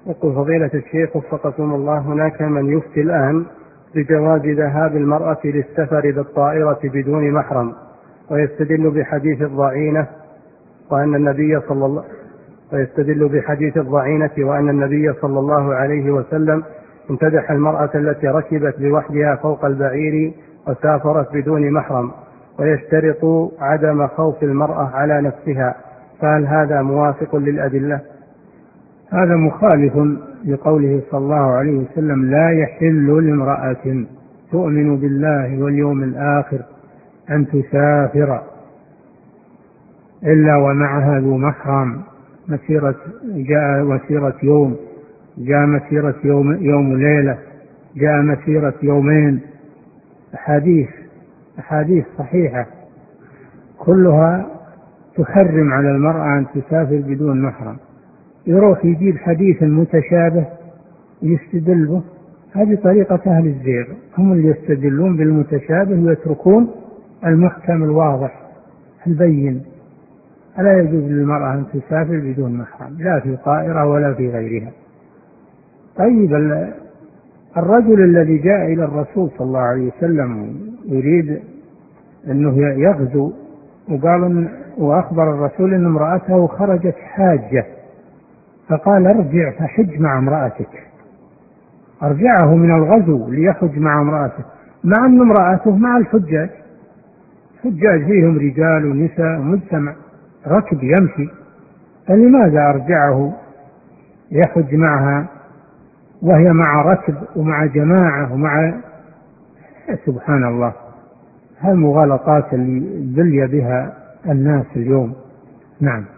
يقول فضيلة الشيخ وفقكم الله، هناك من يفتي الآن بجواز ذهاب المرأة للسفر بالطائرة بدون محرم، ويستدل بحديث الضعينة وأن النبي صلى الله عليه وسلم امتدح المرأة التي ركبت بوحدها فوق البعير وسافرت بدون محرم، ويشترط عدم خوف المرأة على نفسها، فهل هذا موافق للأدلة؟ هذا مخالف لقوله صلى الله عليه وسلم: لا يحل لامرأة تؤمن بالله واليوم الآخر أن تسافر إلا ومعها ذو محرم، جاء مسيرة يوم، جاء مسيرة يوم ليلة، جاء مسيرة يومين. أحاديث صحيحة كلها تحرم على المرأة أن تسافر بدون محرم. يروح يجيب حديث متشابه يستدل به، هذه طريقة أهل الزيغ، هم اللي يستدلون بالمتشابه ويتركون المحكم الواضح البين. ألا يجوز للمرأة أن تسافر بدون محرم، لا في طائرة ولا في غيرها. طيب، الرجل الذي جاء إلى الرسول صلى الله عليه وسلم يريد أنه يغزو، وأخبر الرسول أن امرأته خرجت حاجة، فقال: ارجع فحج مع امرأتك. أرجعه من الغزو ليحج مع امرأته، مع أن امرأته مع الحجاج فيهم رجال ونساء ومجتمع ركب يمشي، فلماذا أرجعه يحج معها وهي مع ركب ومع جماعة سبحان الله. هالمغالطات اللي بلي بها الناس اليوم. نعم.